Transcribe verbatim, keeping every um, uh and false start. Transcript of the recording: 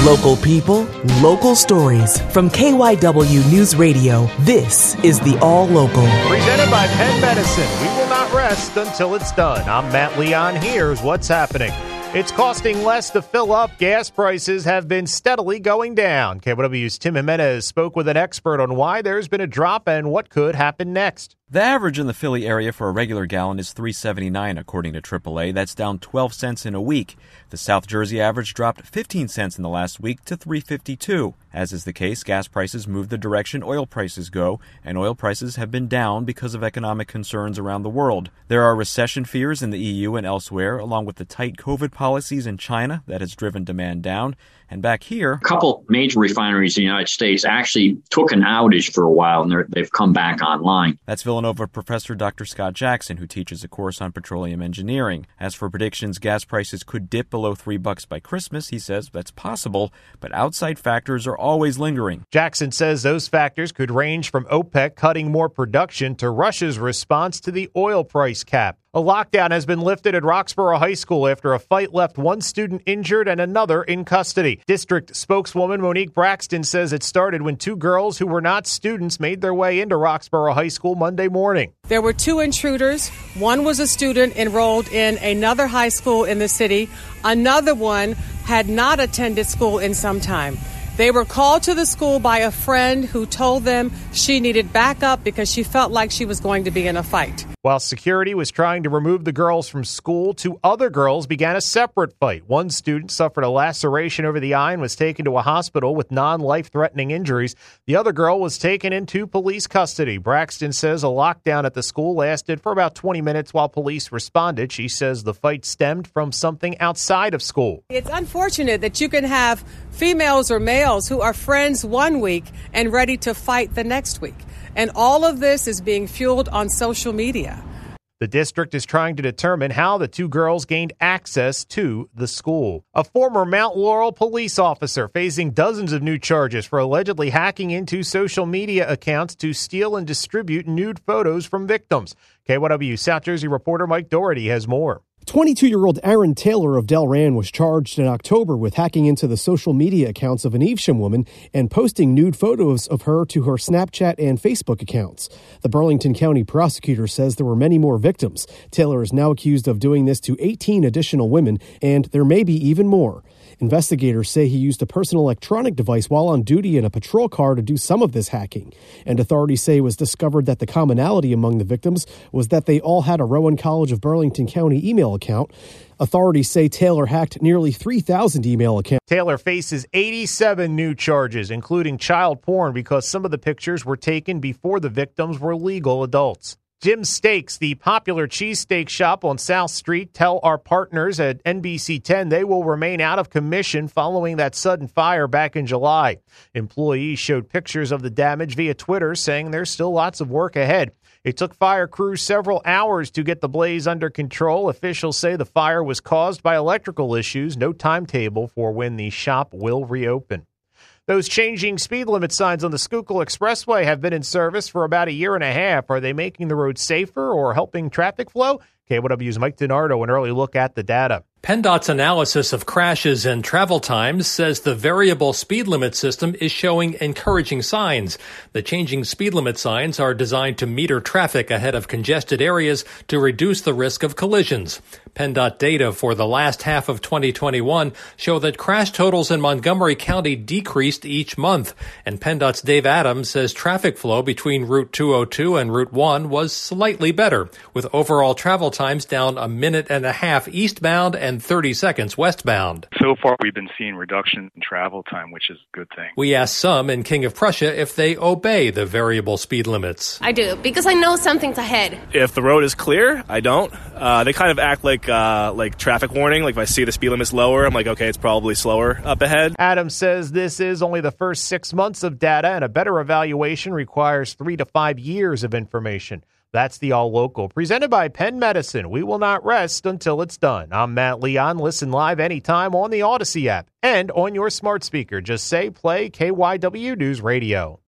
Local people, local stories. From K Y W News Radio, this is the All Local. Presented by Penn Medicine. We will not rest until it's done. I'm Matt Leon. Here's what's happening. It's costing less to fill up. Gas prices have been steadily going down. K Y W's Tim Jimenez spoke with an expert on why there's been a drop and what could happen next. The average in the Philly area for a regular gallon is three seventy-nine, according to triple A. That's down twelve cents in a week. The South Jersey average dropped fifteen cents in the last week to three fifty-two. As is the case, gas prices move the direction oil prices go, and oil prices have been down because of economic concerns around the world. There are recession fears in the E U and elsewhere, along with the tight COVID policies in China that has driven demand down. And back here, a couple major refineries in the United States actually took an outage for a while, and they've come back online. That's Villanova professor Doctor Scott Jackson, who teaches a course on petroleum engineering. As for predictions, gas prices could dip below three bucks by Christmas. He says that's possible, but outside factors are always lingering. Jackson says those factors could range from OPEC cutting more production to Russia's response to the oil price cap. A lockdown has been lifted at Roxborough High School after a fight left one student injured and another in custody. District spokeswoman Monique Braxton says it started when two girls who were not students made their way into Roxborough High School Monday morning. There were two intruders. One was a student enrolled in another high school in the city. Another one had not attended school in some time. They were called to the school by a friend who told them she needed backup because she felt like she was going to be in a fight. While security was trying to remove the girls from school, two other girls began a separate fight. One student suffered a laceration over the eye and was taken to a hospital with non-life-threatening injuries. The other girl was taken into police custody. Braxton says a lockdown at the school lasted for about twenty minutes while police responded. She says the fight stemmed from something outside of school. It's unfortunate that you can have females or males who are friends one week and ready to fight the next week. And all of this is being fueled on social media. The district is trying to determine how the two girls gained access to the school. A former Mount Laurel police officer facing dozens of new charges for allegedly hacking into social media accounts to steal and distribute nude photos from victims. K Y W South Jersey reporter Mike Doherty has more. twenty-two-year-old Aaron Taylor of Delran was charged in October with hacking into the social media accounts of an Evesham woman and posting nude photos of her to her Snapchat and Facebook accounts. The Burlington County prosecutor says there were many more victims. Taylor is now accused of doing this to eighteen additional women, and there may be even more. Investigators say he used a personal electronic device while on duty in a patrol car to do some of this hacking. And authorities say it was discovered that the commonality among the victims was that they all had a Rowan College of Burlington County email account. Authorities say Taylor hacked nearly three thousand email accounts. Taylor faces eighty-seven new charges, including child porn, because some of the pictures were taken before the victims were legal adults. Jim's Steaks, the popular cheesesteak shop on South Street, tell our partners at N B C ten they will remain out of commission following that sudden fire back in July. Employees showed pictures of the damage via Twitter, saying there's still lots of work ahead. It took fire crews several hours to get the blaze under control. Officials say the fire was caused by electrical issues. No timetable for when the shop will reopen. Those changing speed limit signs on the Schuylkill Expressway have been in service for about a year and a half. Are they making the road safer or helping traffic flow? K Y W's Mike DiNardo, an early look at the data. PennDOT's analysis of crashes and travel times says the variable speed limit system is showing encouraging signs. The changing speed limit signs are designed to meter traffic ahead of congested areas to reduce the risk of collisions. PennDOT data for the last half of twenty twenty-one show that crash totals in Montgomery County decreased each month. And PennDOT's Dave Adams says traffic flow between Route two oh two and Route one was slightly better, with overall travel times down a minute and a half eastbound and thirty seconds westbound. So far, we've been seeing reduction in travel time, which is a good thing. We asked some in King of Prussia if they obey the variable speed limits. I do, because I know something's ahead. If the road is clear, I don't. Uh, they kind of act like uh, like traffic warning. Like if I see the speed limit's lower, I'm like, okay, it's probably slower up ahead. Adams says this is only the first six months of data, and a better evaluation requires three to five years of information. That's the All Local, presented by Penn Medicine. We will not rest until it's done. I'm Matt Leon. Listen live anytime on the Odyssey app and on your smart speaker. Just say play K Y W News Radio.